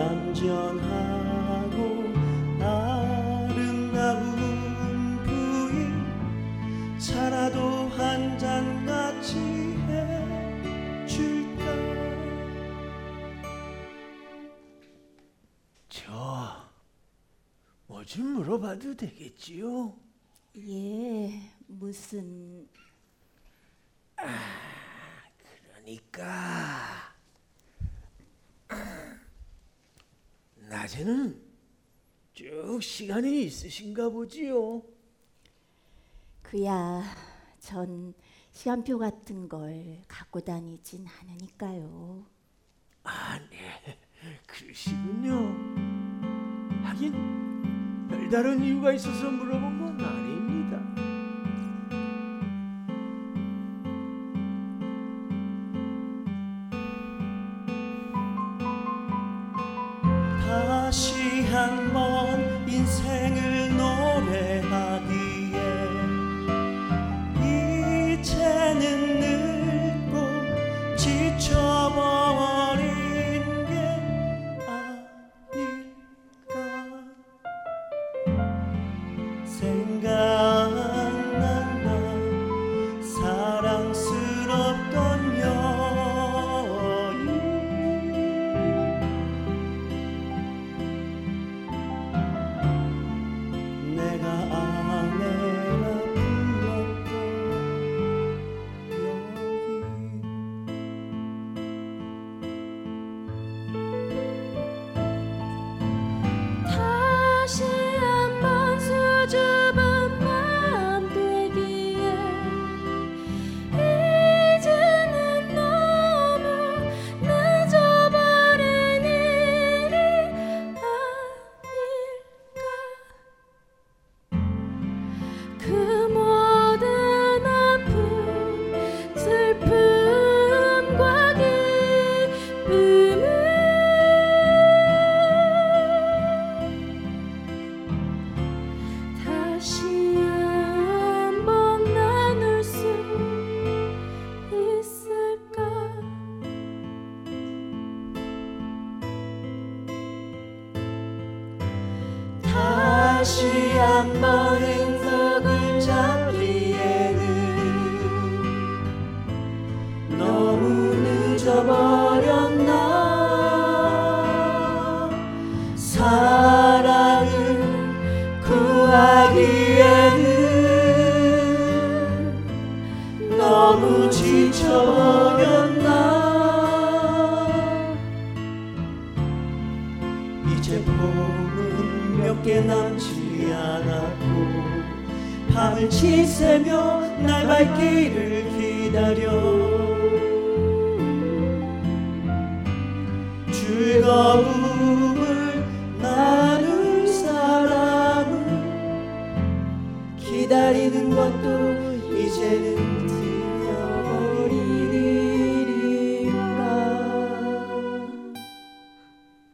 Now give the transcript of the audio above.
얌전하고 아름다운 부인 차라도 한 잔 같이 해줄까. 저 뭐 좀 물어봐도 되겠지요? 예, 무슨... 그러니까 낮에는 쭉 시간이 있으신가 보지요? 그야 전 시간표 같은 걸 갖고 다니진 않으니까요. 아, 네, 그러시군요. 하긴 별다른 이유가 있어서 물어본 건 아닙니다. 다시 한번 인생을 노래하기에 이제는 늙고 지쳐버린 게 아닐까. 생각난다 사랑스럽던 여인. 내가 아내라 불렀던 여인. 다시 한번 수줍은 밤 되기에 이제는 너무 늦어버린 일이 아닐까. 그 모든 아픔 슬픔과 기쁨을 다시 한번 나눌 수 있을까. 다시 한번 행복을 잡기에는 너무 늦어버렸나. 사랑을 구하기에는 너무 지쳐버렸나. 이제 봄은 몇 개 남지 않았고 밤을 지새며 날 밝기를 기다려. 즐거움을 나눌 사람을 기다리는 것도 이제는